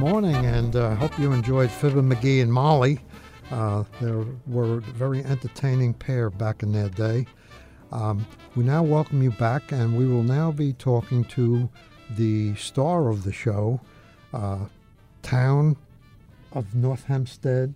morning, and I hope you enjoyed Fibber McGee and Molly. They were a very entertaining pair back in their day. We now welcome you back, and we will now be talking to the star of the show, Town of North Hempstead,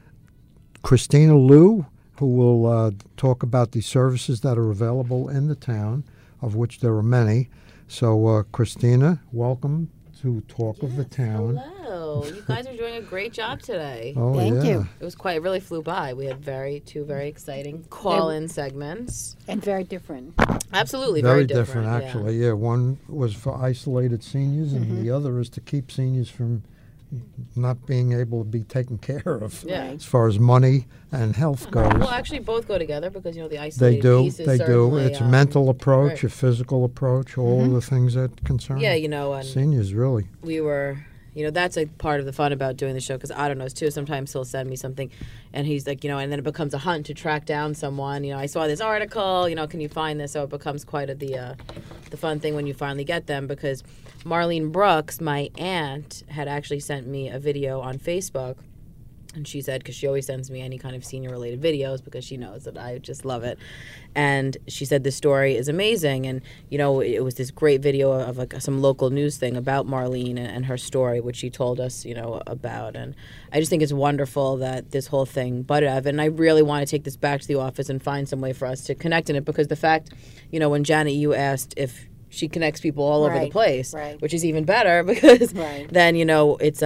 Christina Liu, who will talk about the services that are available in the town, of which there are many. So, Christina, welcome to Talk of the Town. Hello. You guys are doing a great job today. Oh, Thank you. It really flew by. We had two very exciting call-in segments. And very different. Absolutely, Very very different. actually. Yeah, one was for isolated seniors, and the other is to keep seniors from not being able to be taken care of as far as money and health goes. Well, actually, both go together because, the isolated piece is They do. certainly, It's a mental approach, right. a physical approach, all of the things that concern and seniors, really. we were, that's a part of the fun about doing the show, because Otto knows too. Sometimes he'll send me something, and he's like, and then it becomes a hunt to track down someone. I saw this article, can you find this? So it becomes quite the fun thing when you finally get them, because Marlene Brooks, my aunt, had actually sent me a video on Facebook. And she said, because she always sends me any kind of senior-related videos because she knows that I just love it. And she said this story is amazing. And, it was this great video of some local news thing about Marlene and her story, which she told us, about. And I just think it's wonderful that this whole thing butted out of it. And I really want to take this back to the office and find some way for us to connect in it, because the fact, when Janet, you asked if she connects people all over the place, which is even better, because then, it's...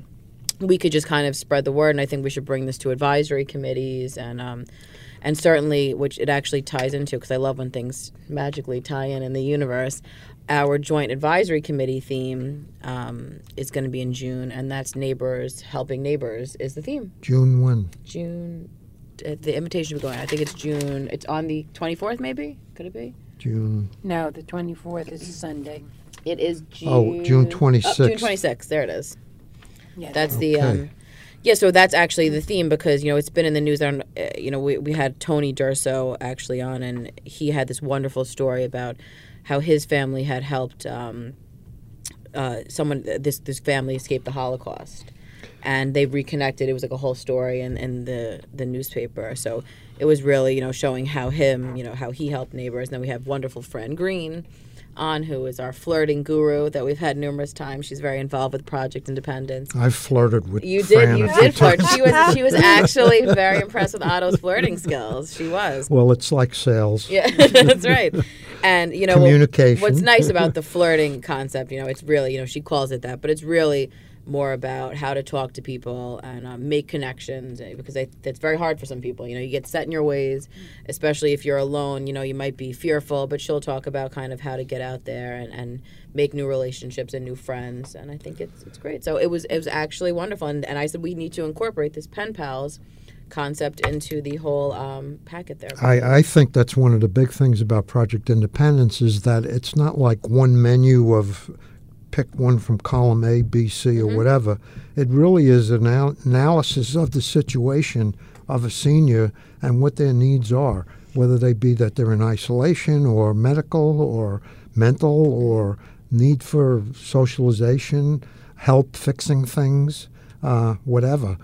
we could just kind of spread the word, and I think we should bring this to advisory committees and certainly, which it actually ties into, because I love when things magically tie in the universe. Our joint advisory committee theme is going to be in June, and that's neighbors helping neighbors is the theme. June when? June. The invitation will be going. I think it's June. It's on the 24th, maybe. Could it be? June. No, the 24th is Sunday. It is June. Oh, June 26th. June 26th. There it is. Yeah, that's the so that's actually the theme, because it's been in the news. We had Tony Durso actually on, and he had this wonderful story about how his family had helped this family escape the Holocaust, and they reconnected. It was like a whole story in the newspaper. So it was really showing how how he helped neighbors. And then we have wonderful Fran Green on, who is our flirting guru that we've had numerous times. She's very involved with Project Independence. I've flirted with you Fran. You did flirt. She was actually very impressed with Otto's flirting skills. She was. Well, it's like sales. Yeah, that's right. And communication. What's nice about the flirting concept, it's really, she calls it that, but it's really more about how to talk to people and make connections, because that's very hard for some people. You get set in your ways, especially if you're alone. You might be fearful, but she'll talk about kind of how to get out there and make new relationships and new friends. And I think it's great. So it was actually wonderful. And I said we need to incorporate this pen pals concept into the whole packet there. I think that's one of the big things about Project Independence, is that it's not like one menu of pick one from column A, B, C, or whatever. It really is an analysis of the situation of a senior and what their needs are, whether they be that they're in isolation or medical or mental or need for socialization, help fixing things, whatever.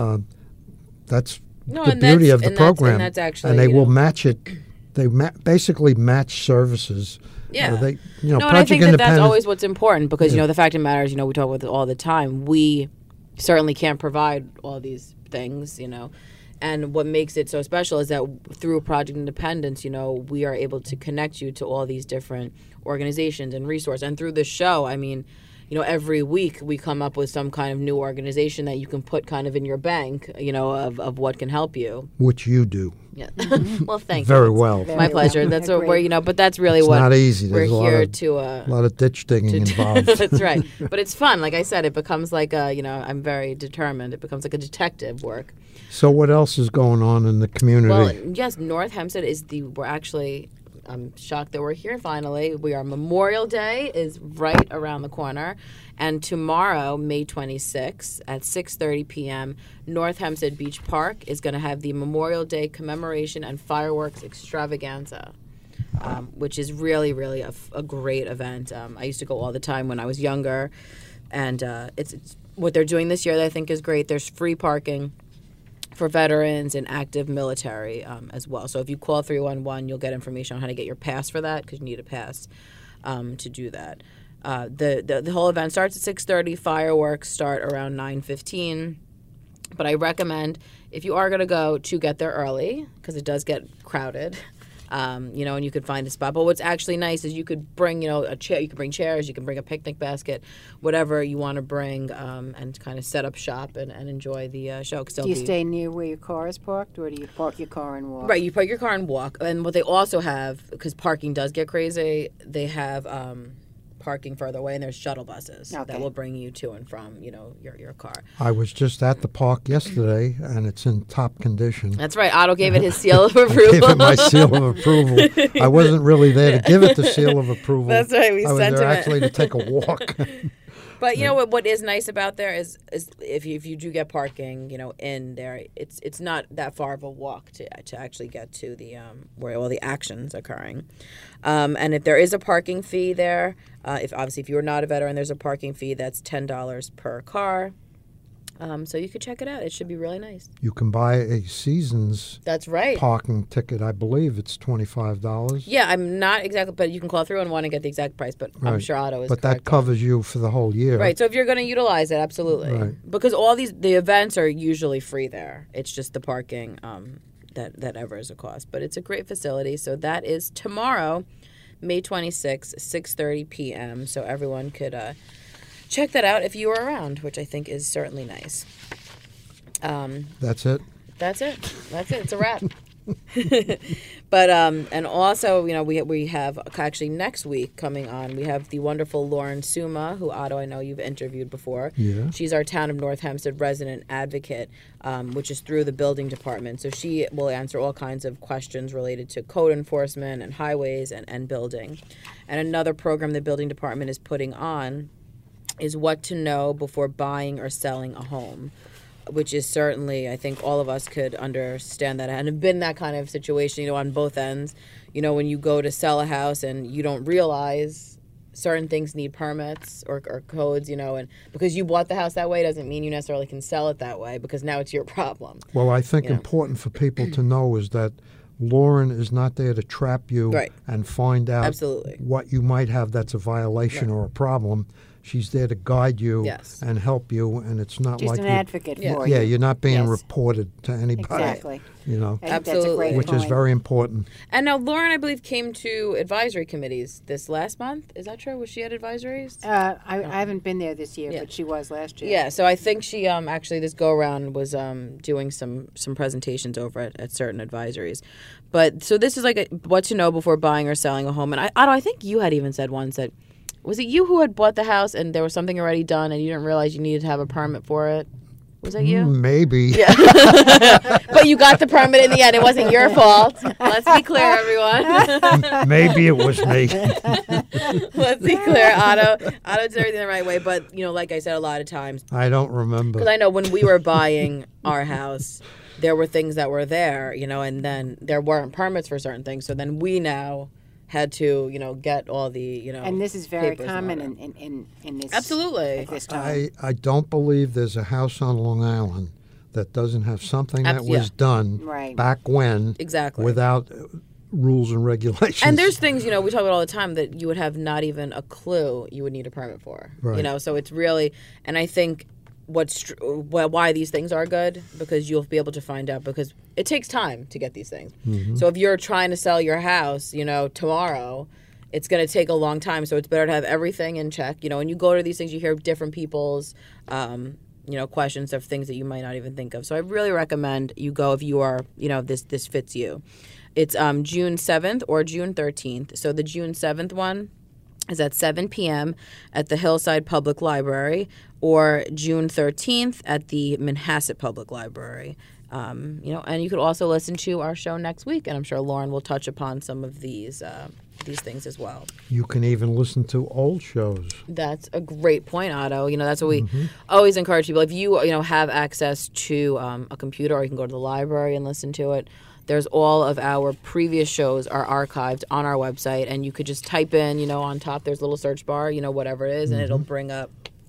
That's the beauty of the program. That's actually, and they will match it. They basically match services. Yeah. Project and I think that's always what's important, because, the fact of the matter is, we talk about it all the time. We certainly can't provide all these things, And what makes it so special is that through Project Independence, we are able to connect you to all these different organizations and resources. And through this show, every week we come up with some kind of new organization that you can put kind of in your bank, of what can help you. Which you do. Yeah. Well, thank you. Very well. My pleasure. That's what we're, but that's really it's what not easy. There's we're a lot of ditch digging involved. That's right. But it's fun. Like I said, it becomes like I'm very determined. It becomes like a detective work. So what else is going on in the community? Well, yes, North Hempstead we're actually, I'm shocked that we're here finally. Memorial Day is right around the corner. And tomorrow, May 26th at 6:30 p.m., North Hempstead Beach Park is going to have the Memorial Day commemoration and fireworks extravaganza, which is really, really a great event. I used to go all the time when I was younger. And it's what they're doing this year that I think is great. There's free parking for veterans and active military as well. So if you call 311, you'll get information on how to get your pass for that, because you need a pass to do that. The whole event starts at 6:30. Fireworks start around 9:15. But I recommend, if you are going to go, to get there early, because it does get crowded. And you could find a spot. But what's actually nice is you could bring, a chair. You could bring chairs. You can bring a picnic basket, whatever you want to bring, and kind of set up shop and enjoy the show. Do you stay near where your car is parked, or do you park your car and walk? Right, you park your car and walk. And what they also have, because parking does get crazy, they have parking further away, and there's shuttle buses that will bring you to and from, your car. I was just at the park yesterday, and it's in top condition. That's right. Otto gave it his seal of approval. I gave it my seal of approval. I wasn't really there to give it the seal of approval. That's right. I was there actually to take a walk. But what is nice about there is if you do get parking, in there, it's not that far of a walk to actually get to the where all the action's occurring. And if there is a parking fee there, if you are not a veteran, there's a parking fee that's $10 per car. So you could check it out. It should be really nice. You can buy a season's That's right. parking ticket. I believe it's $25. Yeah, I'm not exactly, but you can call 311 and get the exact price. But I'm sure Otto is. But correct that covers you for the whole year. Right. So if you're going to utilize it, absolutely. Right. Because all the events are usually free there. It's just the parking that ever is a cost. But it's a great facility. So that is tomorrow, May 26th, 6:30 p.m. So everyone could check that out if you are around, which I think is certainly nice. That's it? That's it. It's a wrap. But and also, we have actually next week coming on, we have the wonderful Lauren Suma, who, Otto, I know you've interviewed before. Yeah. She's our Town of North Hempstead resident advocate, which is through the building department. So she will answer all kinds of questions related to code enforcement and highways and building. And another program the building department is putting on is what to know before buying or selling a home, which is certainly, I think all of us could understand that and have been in that kind of situation, on both ends. When you go to sell a house and you don't realize certain things need permits or codes, and because you bought the house that way doesn't mean you necessarily can sell it that way, because now it's your problem. Well, I think important for people to know is that Lauren is not there to trap you and find out Absolutely. What you might have that's a violation or a problem. She's there to guide you and help you, and it's not She's like an advocate for you. Yeah, you're not being reported to anybody. Exactly. I think that's a Absolutely. great which is point. very important. And now Lauren, I believe, came to advisory committees this last month. Is that true? Was she at advisories? I haven't been there this year, but she was last year. Yeah, so I think she actually this go around was doing some presentations over at certain advisories. But so this is like what to know before buying or selling a home. And Otto, I think you had even said once that, was it you who had bought the house and there was something already done and you didn't realize you needed to have a permit for it? Was that you? Maybe. Yeah. But you got the permit in the end. It wasn't your fault. Let's be clear, everyone. Maybe it was me. Let's be clear. Otto did everything the right way. But, like I said, a lot of times. I don't remember. Because I know when we were buying our house, there were things that were there, and then there weren't permits for certain things. So then we now had to, get all the, And this is very papers common and all that. in this. Absolutely. At this time. I don't believe there's a house on Long Island that doesn't have something that was done back when Exactly. without rules and regulations. And there's things, we talk about all the time that you would have not even a clue you would need a permit for. Right. So it's really, and I think why these things are good, because you'll be able to find out, because it takes time to get these things. Mm-hmm. So if you're trying to sell your house, tomorrow, it's going to take a long time. So it's better to have everything in check. And you go to these things, you hear different people's, questions of things that you might not even think of. So I really recommend you go if you are, this fits you. It's June 7th or June 13th. So the June 7th one is at 7 p.m. at the Hillside Public Library, or June 13th at the Manhasset Public Library. And you could also listen to our show next week, and I'm sure Lauren will touch upon some of these things as well. You can even listen to old shows. That's a great point, Otto. That's what we always encourage people. If you have access to a computer, or you can go to the library and listen to it. There's all of our previous shows are archived on our website, and you could just type in, on top there's a little search bar, whatever it is, and it'll bring up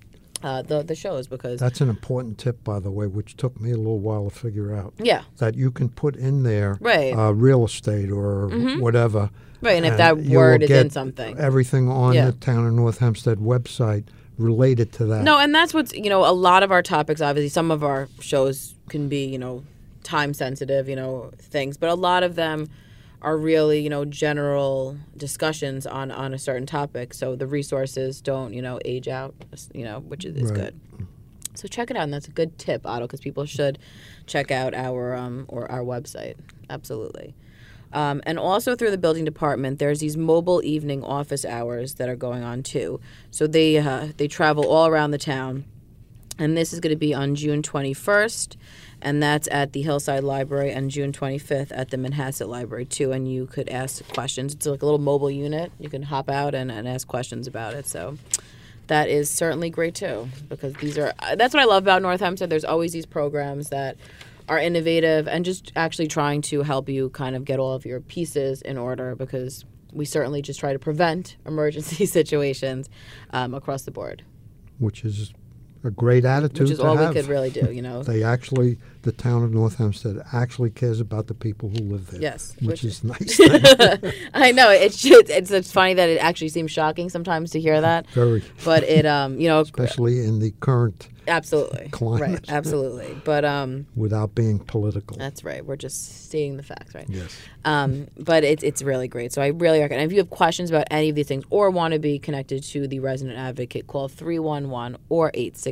the shows because That's an important tip, by the way, which took me a little while to figure out. yeah. That you can put in there Right. real estate or whatever. Right, and if that you word will is in get something. everything on Yeah. the Town of North Hempstead website related to that. No, and that's what's, a lot of our topics, obviously, some of our shows can be, time sensitive, things, but a lot of them are really, general discussions on a certain topic. So the resources don't, age out, which is Right. good. So check it out, and that's a good tip, Otto, because people should check out our website. Absolutely. And also through the building department, there's these mobile evening office hours that are going on too. So they travel all around the town, and this is going to be on June 21st, and that's at the Hillside Library, and June 25th at the Manhasset Library too. And you could ask questions. It's like a little mobile unit. You can hop out and ask questions about it. So that is certainly great too, because that's what I love about North Hempstead. There's always these programs that are innovative and just actually trying to help you kind of get all of your pieces in order, because we certainly just try to prevent emergency situations across the board. Which is a great attitude Which is to all have. we could really do, The town of North Hempstead actually cares about the people who live there. Yes, Which is nice. I know it's funny that it actually seems shocking sometimes to hear that, Very. but it Especially in the current absolutely climate. right, absolutely, but without being political. that's right. We're just stating the facts, right? Yes. But it's really great. So I really recommend. If you have questions about any of these things or want to be connected to the resident advocate, call 311 or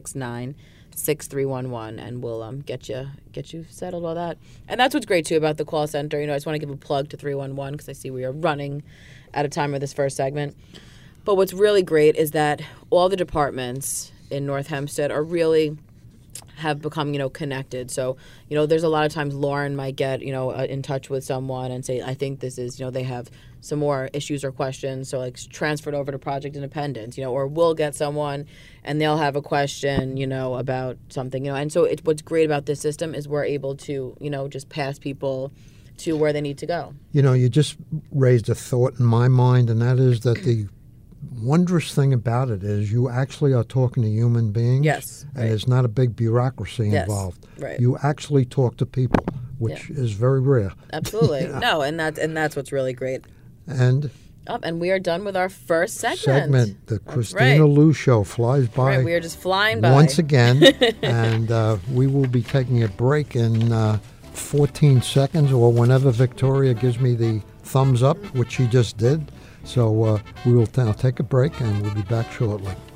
869-6311, and we'll get you settled all that. And that's what's great too about the call center. I just want to give a plug to 311 because I see we are running out of time with this first segment. But what's really great is that all the departments in North Hempstead are really have become, connected. So, there's a lot of times Lauren might get, in touch with someone and say, I think this is, they have some more issues or questions. So like transferred over to Project Independence, or we'll get someone and they'll have a question, about something, and so what's great about this system is we're able to, just pass people to where they need to go. You just raised a thought in my mind, and that is that the wondrous thing about it is you actually are talking to human beings. Yes, And right. there's not a big bureaucracy Yes, involved. right. You actually talk to people, which is very rare. Absolutely. No, and that's what's really great. And And we are done with our first segment. the That's Christina right. Lou Show flies by Right, we are just flying by. once again. And we will be taking a break in 14 seconds or whenever Victoria gives me the thumbs up, which she just did. So we will now take a break, and we'll be back shortly.